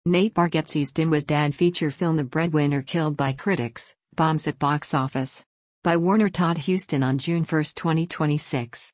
Nate Bargatze's Dimwit Dad feature film The Breadwinner killed by critics, bombs at box office. By Warner Todd Huston on June 1, 2026.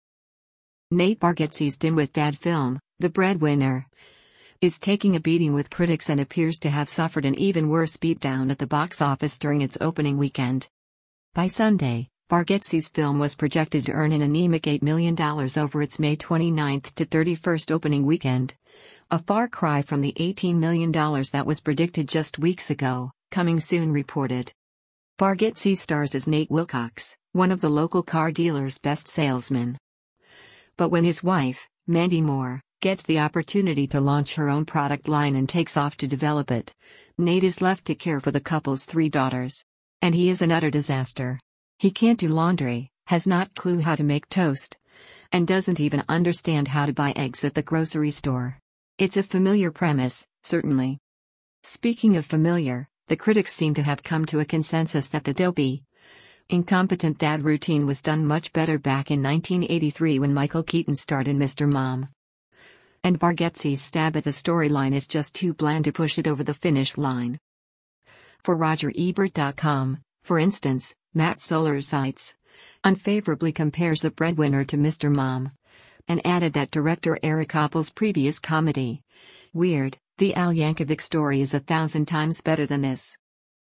Nate Bargatze's Dimwit Dad film, The Breadwinner, is taking a beating with critics and appears to have suffered an even worse beatdown at the box office during its opening weekend. By Sunday, Bargatze's film was projected to earn an anemic $8 million over its May 29 to 31 opening weekend. A far cry from the $18 million that was predicted just weeks ago, Coming Soon reported. Bargatze stars as Nate Wilcox, one of the local car dealer's best salesmen. But when his wife, Mandy Moore, gets the opportunity to launch her own product line and takes off to develop it, Nate is left to care for the couple's 3 daughters. And he is an utter disaster. He can't do laundry, has not clue how to make toast, and doesn't even understand how to buy eggs at the grocery store. It's a familiar premise, certainly. Speaking of familiar, the critics seem to have come to a consensus that the dopey, incompetent dad routine was done much better back in 1983 when Michael Keaton starred in Mr. Mom. And Bargatze's stab at the storyline is just too bland to push it over the finish line. For RogerEbert.com, for instance, Matt Solar cites, unfavorably compares The Breadwinner to Mr. Mom, and added that director Eric Appel's previous comedy, Weird, The Al Yankovic Story, is 1,000 times better than this.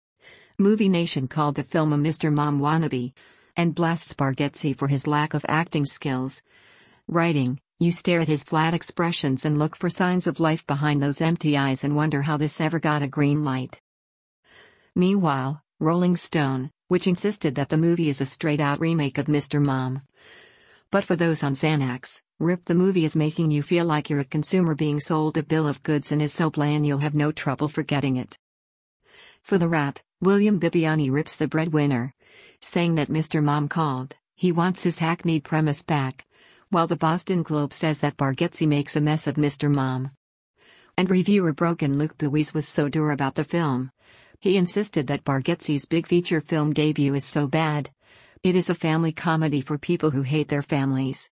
Movie Nation called the film a Mr. Mom wannabe, and blasts Bargatze for his lack of acting skills. Writing, "You stare at his flat expressions and look for signs of life behind those empty eyes and wonder how this ever got a green light." Meanwhile, Rolling Stone, which insisted that the movie is a straight-out remake of Mr. Mom, but for those on Xanax, ripped the movie as making you feel like you're a consumer being sold a bill of goods and is so bland you'll have no trouble forgetting it. For The Wrap, William Bibbiani rips The Breadwinner, saying that Mr. Mom called, he wants his hackneyed premise back, while the Boston Globe says that Bargatze makes a mess of Mr. Mom. And reviewer Broken Luke Buies was so dour about the film. He insisted that Bargatze's big feature film debut is so bad. It is a family comedy for people who hate their families.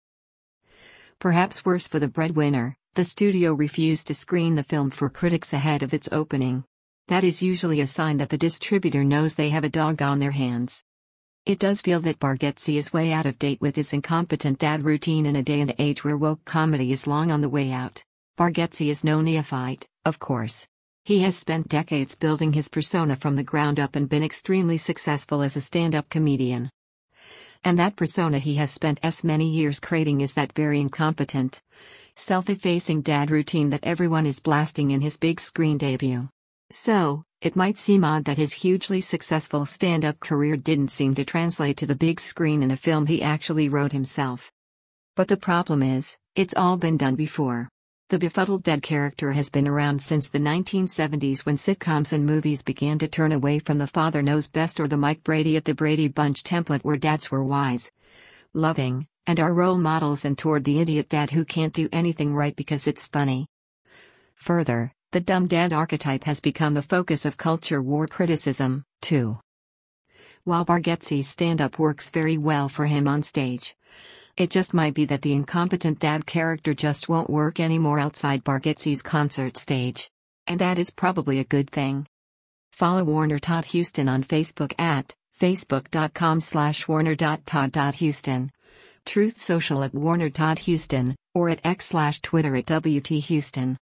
Perhaps worse for The Breadwinner, the studio refused to screen the film for critics ahead of its opening. That is usually a sign that the distributor knows they have a dog on their hands. It does feel that Bargatze is way out of date with his incompetent dad routine in a day and age where woke comedy is long on the way out. Bargatze is no neophyte, of course. He has spent decades building his persona from the ground up and been extremely successful as a stand-up comedian. And that persona he has spent many years creating is that very incompetent, self-effacing dad routine that everyone is blasting in his big screen debut. So, it might seem odd that his hugely successful stand-up career didn't seem to translate to the big screen in a film he actually wrote himself. But the problem is, it's all been done before. The befuddled dad character has been around since the 1970s when sitcoms and movies began to turn away from the father knows best or the Mike Brady at the Brady Bunch template where dads were wise, loving, and are role models and toward the idiot dad who can't do anything right because it's funny. Further, the dumb dad archetype has become the focus of culture war criticism, too. While Bargatze's stand-up works very well for him on stage, it just might be that the incompetent dad character just won't work anymore outside Bargatze's concert stage. And that is probably a good thing. Follow Warner Todd Huston on Facebook at facebook.com/warner.todd.huston, Truth Social at Warner Todd Huston, or at X/Twitter at WT Huston.